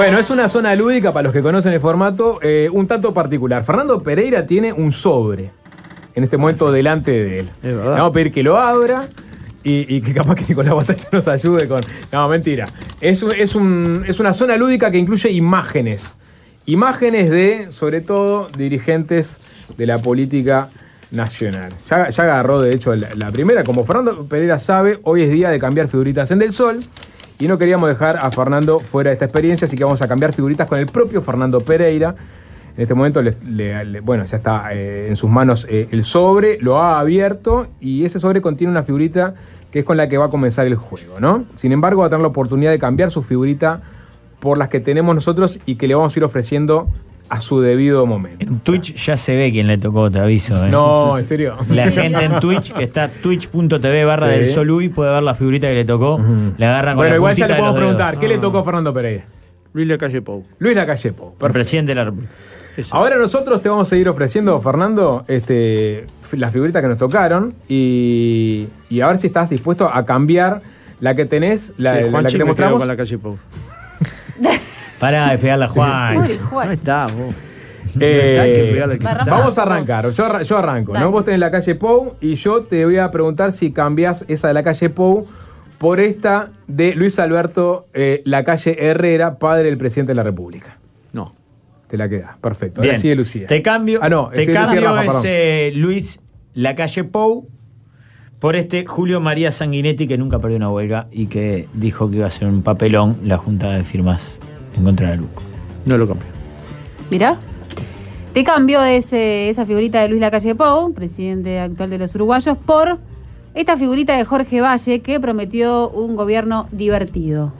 Bueno, es una zona lúdica para los que conocen el formato, un tanto particular. Fernando Pereira tiene un sobre en este momento delante de él. Es verdad. Le vamos a pedir que lo abra y que capaz que Nicolás Batacha nos ayude con... No, mentira. Es una zona lúdica que incluye imágenes. Imágenes de, sobre todo, dirigentes de la política nacional. Ya agarró, de hecho, la primera. Como Fernando Pereira sabe, hoy es día de cambiar figuritas en Del Sol. Y no queríamos dejar a Fernando fuera de esta experiencia, así que vamos a cambiar figuritas con el propio Fernando Pereira. En este momento, bueno, ya está en sus manos el sobre, lo ha abierto y ese sobre contiene una figurita que es con la que va a comenzar el juego, ¿no? Sin embargo, va a tener la oportunidad de cambiar su figurita por las que tenemos nosotros y que le vamos a ir ofreciendo a su debido momento. En Twitch ya se ve quién le tocó, te aviso. No, en serio. La gente en Twitch, que está twitch.tv/Del Sol Uy, puede ver la figurita que le tocó. Le agarran con bueno, la igual ya puntita le de los podemos preguntar, dedos. ¿qué le tocó a Fernando Pereira? Luis Lacalle Pou. Luis Lacalle Pou. El presidente de la República. Ahora nosotros te vamos a seguir ofreciendo, Fernando, las figuritas que nos tocaron y a ver si estás dispuesto a cambiar la que tenés, la que te mostramos. Con Lacalle Pou. Pará de pegarla a Juan. No está, vos. No está, hay que pegarle al que está. Vamos a arrancar, yo arranco, ¿no? Vos tenés la calle Pou y yo te voy a preguntar si cambiás esa de la calle Pou por esta de Luis Alberto Lacalle Herrera, padre del presidente de la República. No. Te la quedás, perfecto. Bien. Ahora sigue Lucía. Te cambio, sigue Lucía Rafa, ese Luis Lacalle Pou por Julio María Sanguinetti, que nunca perdió una huelga y que dijo que iba a ser un papelón la junta de firmas en contra de Luco. No lo cambio. Mirá. Te cambio esa figurita de Luis Lacalle Pou, presidente actual de los uruguayos, por esta figurita de Jorge Valle, que prometió un gobierno divertido.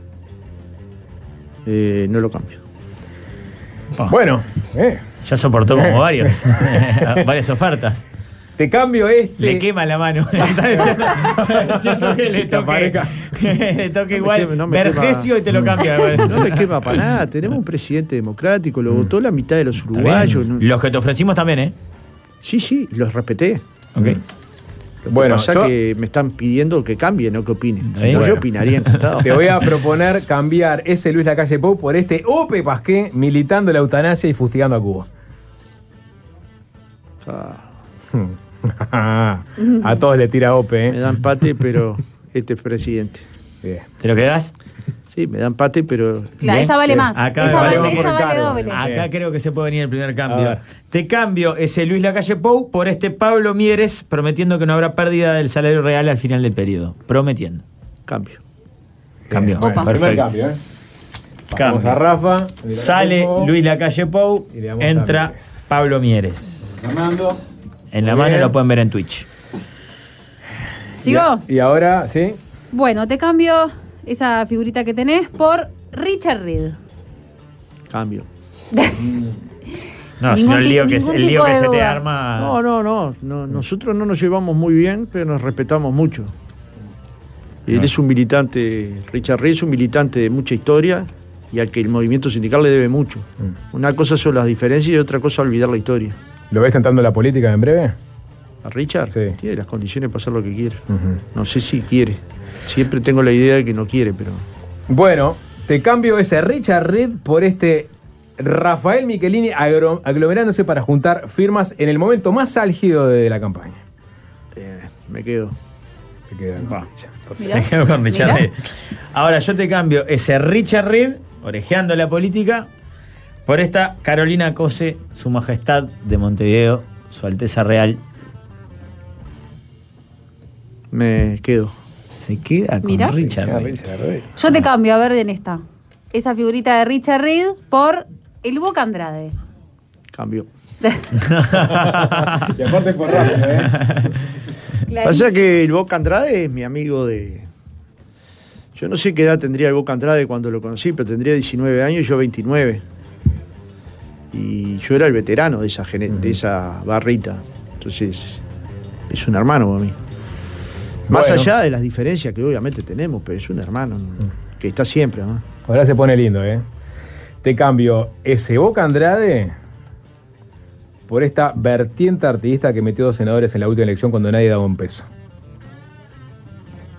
No lo cambio. Bueno, ya soportó como varias ofertas. Te cambio Le quema la mano. Está diciendo que le toque igual no me Vergesio y te lo cambia. No me quema para nada. Tenemos un presidente democrático, lo votó la mitad de los uruguayos. Los que te ofrecimos también, ¿eh? Sí, los respeté. Ok. Bueno, pasa que me están pidiendo que cambie, no que opine. Si no, yo opinaría encantado. Te voy a proponer cambiar ese Luis Lacalle Pou por Ope Pasqué militando la eutanasia y fustigando a Cuba. A todos le tira Ope, ¿eh? Me da empate, pero este es presidente. Bien. ¿Te lo quedás? Sí, me da empate, pero... Claro, esa vale más. Acá esa vale Ricardo. doble. Acá creo que se puede venir el primer cambio. Te cambio ese Luis Lacalle Pou por Pablo Mieres, prometiendo que no habrá pérdida del salario real al final del periodo. Prometiendo. Cambio. Cambio. Bueno, primer cambio, ¿eh? Pasamos Cambio. a Rafa. Sale Luis Lacalle Pou, Y le damos a entra Mieres. Pablo Mieres. Fernando. En la Muy mano bien. lo pueden ver en Twitch. ¿Sigo? Y ahora, ¿sí? Bueno, te cambio esa figurita que tenés por Richard Reed. Cambio. No, si no el lío que se te duda. arma. No. Nosotros no nos llevamos muy bien, pero nos respetamos mucho. Él es un militante, Richard Reed es un militante de mucha historia y al que el movimiento sindical le debe mucho. Una cosa son las diferencias y otra cosa olvidar la historia. ¿Lo ves entrando en la política en breve? ¿A Richard? Sí. Tiene las condiciones para hacer lo que quiere. No sé si quiere. Siempre tengo la idea de que no quiere, pero... Bueno, te cambio ese Richard Reed por Rafael Michelini aglomerándose para juntar firmas en el momento más álgido de la campaña. Me quedo. Se queda con Richard. Mirá. Se quedó con Richard Mirá. Reed. Ahora yo te cambio ese Richard Reed, orejeando la política, por Carolina Cose, su majestad de Montevideo, su Alteza Real. Me quedo. Se queda con Mirá. Richard Reed. Richard Reed. Yo te cambio, a ver en esta. Esa figurita de Richard Reed por el Boca Andrade. Cambio. Y aparte por rápido, ¿eh? Pasa que el Boca Andrade es mi amigo de... Yo no sé qué edad tendría el Boca Andrade cuando lo conocí, pero tendría 19 años y yo 29. Y yo era el veterano de esa barrita. Entonces, es un hermano para mí. Más Bueno. allá de las diferencias que obviamente tenemos, pero es un hermano que está siempre, ¿no? Ahora se pone lindo, ¿eh? Te cambio ese Boca Andrade por esta vertiente artista que metió 2 senadores en la última elección cuando nadie daba un peso.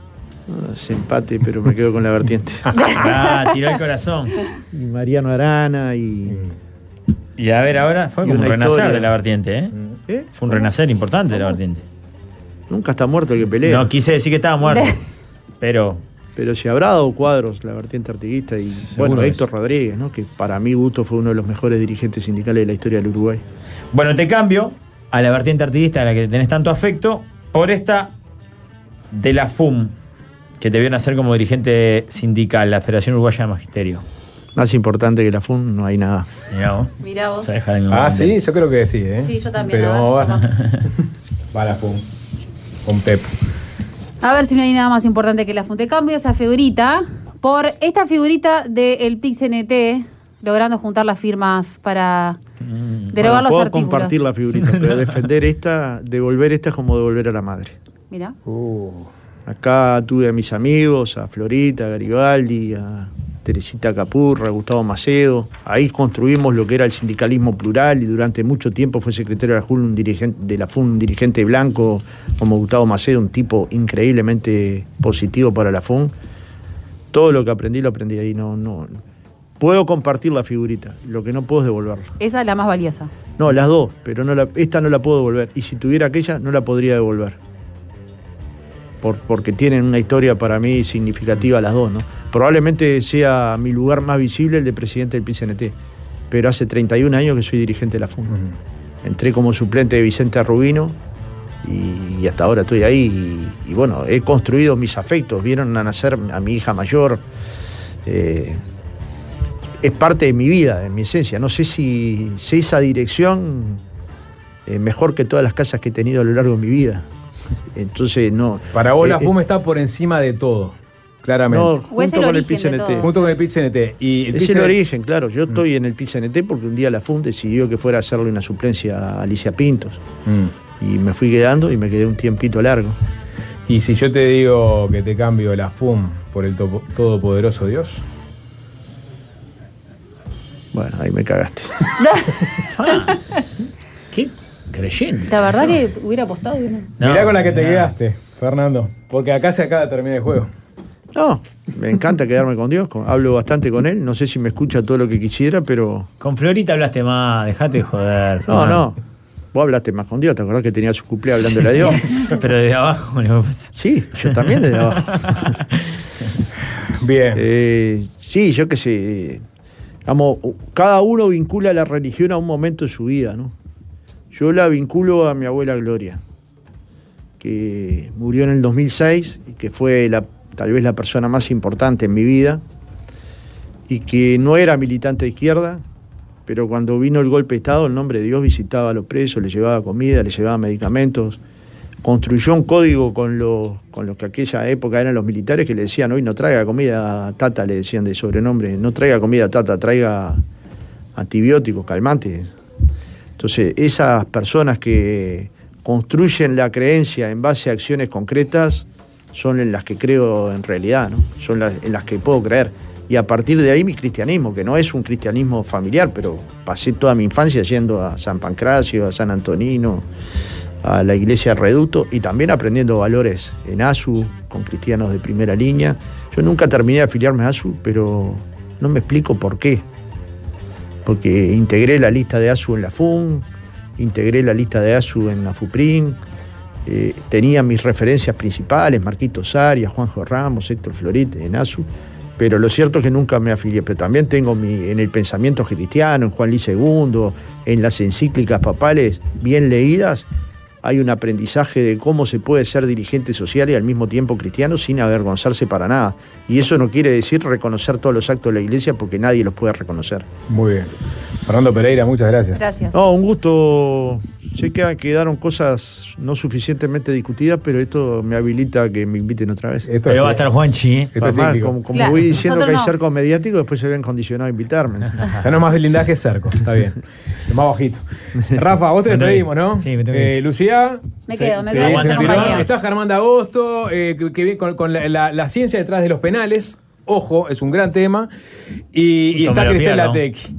Se empate, pero me quedo con la vertiente. Tiró el corazón. Y Mariano Arana y a ver, ahora fue como un renacer historia de la vertiente, ¿eh? ¿Eh? Fue un renacer importante de la vertiente. Nunca está muerto el que pelea. No, quise decir que estaba muerto. Pero se habrá dado cuadros la vertiente artiguista y bueno, Héctor Rodríguez, ¿no? Que para mi gusto fue uno de los mejores dirigentes sindicales de la historia del Uruguay. Bueno, te cambio a la vertiente artiguista a la que tenés tanto afecto por esta de la FUM, que te vieron hacer como dirigente sindical, la Federación Uruguaya de Magisterio. Más importante que la FUM no hay nada. Mirá vos. Sí, yo creo que sí, ¿eh? Sí, yo también. Pero va la FUM con Pep. A ver si no hay nada más importante que la FUM. Te cambio esa figurita por esta figurita del PIC-CNT, logrando juntar las firmas para derogar los artículos. Puedo compartir la figurita, pero devolver esta es como devolver a la madre. Mirá. Acá tuve a mis amigos, a Florita, a Garibaldi, a Teresita Capurra, a Gustavo Macedo. Ahí construimos lo que era el sindicalismo plural y durante mucho tiempo fue secretario de la FUN, un dirigente blanco como Gustavo Macedo, un tipo increíblemente positivo para la FUN. Todo lo que aprendí lo aprendí ahí. No. Puedo compartir la figurita, lo que no puedo es devolverla. Esa es la más valiosa. No, las dos, pero esta no la puedo devolver. Y si tuviera aquella, no la podría devolver. Porque tienen una historia para mí significativa las dos, ¿no? Probablemente sea mi lugar más visible el de presidente del PIC-CNT, pero hace 31 años que soy dirigente de la FUN. Entré como suplente de Vicente Rubino y hasta ahora estoy ahí y bueno, he construido mis afectos, vieron a nacer a mi hija mayor, es parte de mi vida, de mi esencia. No sé si esa dirección mejor que todas las casas que he tenido a lo largo de mi vida. Entonces, no. Para vos la FUM está por encima de todo, claramente. No, junto con el PIC-CNT. Junto con el PIC-CNT. Es el origen, claro. Yo estoy en el PIC-CNT porque un día la FUM decidió que fuera a hacerle una suplencia a Alicia Pintos. Y me fui quedando y me quedé un tiempito largo. ¿Y si yo te digo que te cambio la FUM por el todopoderoso Dios? Bueno, ahí me cagaste. ¿Qué? Creyente. La verdad que hubiera apostado. Mirá con la que te quedaste, Fernando. Porque acá se acaba de terminar el juego. No, me encanta quedarme con Dios. Hablo bastante con él. No sé si me escucha todo lo que quisiera, pero... Con Florita hablaste más. Dejate de joder. Fernando. No. Vos hablaste más con Dios. ¿Te acordás que tenía su cumpleaños hablándole a Dios? Pero desde abajo, ¿no? Sí, yo también desde abajo. Bien. Sí, yo qué sé. Digamos, cada uno vincula la religión a un momento de su vida, ¿no? Yo la vinculo a mi abuela Gloria, que murió en el 2006 y que fue tal vez la persona más importante en mi vida y que no era militante de izquierda, pero cuando vino el golpe de Estado, en nombre de Dios visitaba a los presos, les llevaba comida, les llevaba medicamentos, construyó un código con lo que aquella época eran los militares que le decían, hoy no traiga comida Tata, le decían de sobrenombre, no traiga comida Tata, traiga antibióticos, calmantes. Entonces, esas personas que construyen la creencia en base a acciones concretas son en las que creo en realidad, ¿no? Son en las que puedo creer. Y a partir de ahí mi cristianismo, que no es un cristianismo familiar, pero pasé toda mi infancia yendo a San Pancracio, a San Antonino, a la iglesia Reducto y también aprendiendo valores en ASU, con cristianos de primera línea. Yo nunca terminé de afiliarme a ASU, pero no me explico por qué. Porque integré la lista de ASU en la FUN, integré la lista de ASU en la FUPRIN, tenía mis referencias principales, Marquito Arias, Juanjo Ramos, Héctor Florite en ASU, pero lo cierto es que nunca me afilié. Pero también tengo en el pensamiento cristiano, en Juan Luis II, en las encíclicas papales bien leídas, hay un aprendizaje de cómo se puede ser dirigente social y al mismo tiempo cristiano sin avergonzarse para nada. Y eso no quiere decir reconocer todos los actos de la iglesia porque nadie los puede reconocer. Muy bien. Fernando Pereira, muchas gracias. Gracias. No, un gusto. Sé que quedaron cosas no suficientemente discutidas, pero esto me habilita a que me inviten otra vez. Pero va a estar Juanchi, ¿eh? Además, como claro, voy diciendo que hay no. cerco mediático, después se ven condicionados a invitarme. Ya no más blindaje cerco, está bien. Más bajito. Rafa, vos te despedimos, ¿no? Sí, me tengo que ir. Lucía. Me quedo, se aguanta compañía. Está Germán de Agosto, que viene con la ciencia detrás de los penales. Ojo, es un gran tema. Y está Cristel Latecki.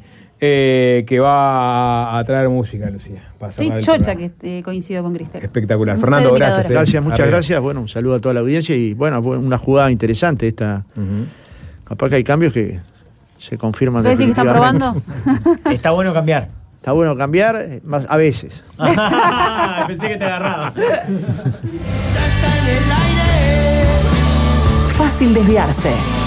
que va a traer música, Lucía. Estoy chocha que coincido con Cristel. Espectacular. Fernando, gracias. Gracias, muchas gracias. Bueno, un saludo a toda la audiencia y bueno, una jugada interesante esta. Capaz que hay cambios que se confirman. ¿Puedes decir que están probando? Está bueno cambiar. Está bueno cambiar, más a veces. Pensé que te agarraba. Fácil desviarse.